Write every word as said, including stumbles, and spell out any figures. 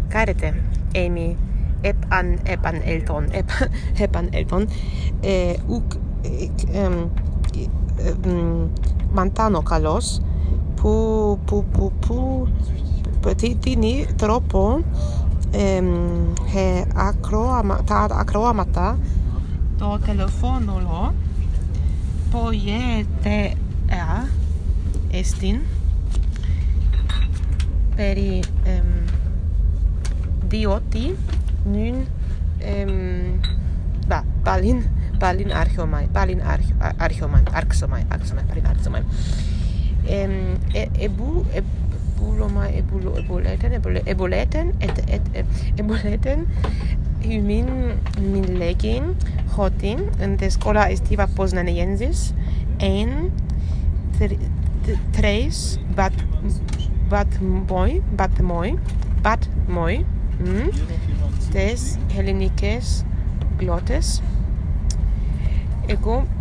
Κάρετε, Amy, επαν, επανέλθον, επα, επανέλθον, ε, ουκ, ε, ε, ε, μαντάνω καλός, που, που, που, που, τι, τι, τρόπο, ε, ε, ακροαμα, τα ακροάματα, το τηλεφώνολο, πογέτε, εστιν, περί, ε, διότι νυν εμ, μπα, παλιν, παλιν άρχιομαι, παλιν άρχιομαι, άρχισομαι, άρχισομαι, παλιν άρχισομαι. Εμπού, εμπούλωμα, εμπουλέτεν, εμπουλέτεν, εμπουλέτεν, min, min λέγει, ότι τη σκόλα estiva Posnaniensis, ein, tres, bat, bat moi, bat moi, bat moi, mm, τις ελληνικές γλώτες. Εγώ